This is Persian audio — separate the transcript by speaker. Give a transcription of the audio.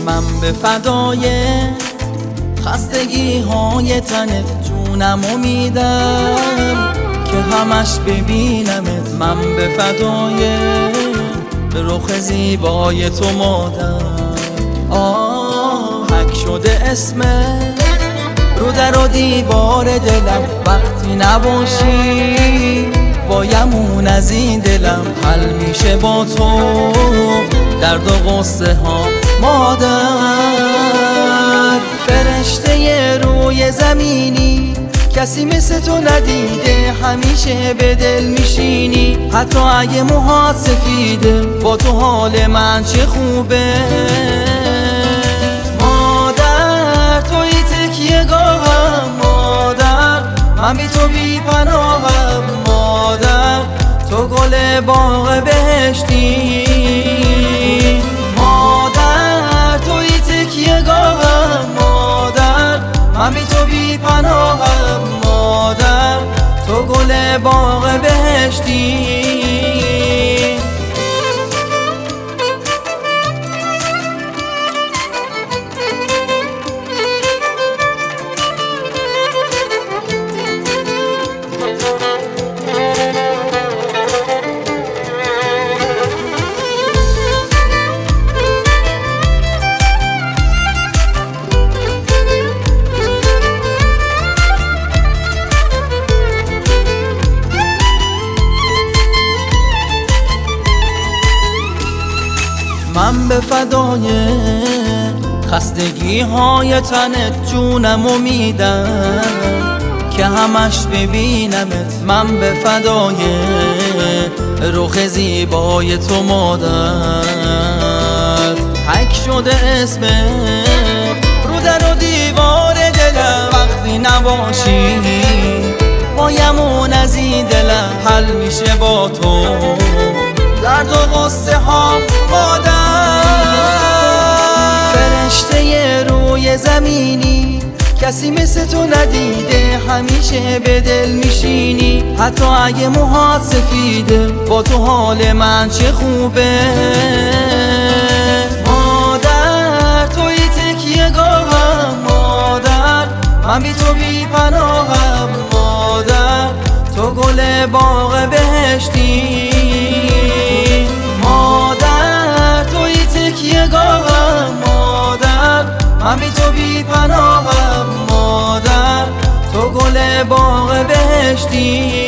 Speaker 1: من به فدای خستگی های تنت جونمو میدم که همش ببینمت. من به فدای رخ زیبای تو مادر. حک شده اسمت رو در و دیوار دلم، وقتی نباشی بایمون از این دلم. حل میشه با تو درد و غصه ها مادر. فرشته روی زمینی کسی مثل تو ندیده، همیشه به دل میشینی حتی اگه موهات سفیده. با تو حال من چه خوبه مادر، توی تکیه گاهم مادر، من بی تو بی پناهم مادر، تو گل باغ بهشتی مادر، توی تکیه گاهم مادر، من بی تو بی پناهم مادر، تو گل باغ بهشتی. من به فدای خستگی های تنت جونمو میدم که همش ببینمت. من به فدای رخ زیبای تو مادر. حک شده اسمت رو در و دیوار دلم، وقتی نباشی بایمون از این دلم. حل میشه با تو درد و غصه ها مادر. فرشته روی زمینی کسی مثل تو ندیده، همیشه به دل میشینی حتی اگه موهات سفیده. با تو حال من چه خوبه مادر، توی تکیه گاهم مادر، من بی تو بی پناهم مادر، تو گل باغ بهشتی مادر، توی تکیه گاهم مادر، من بی تو بی پناهم مادر، تو گل باغ بهشتی.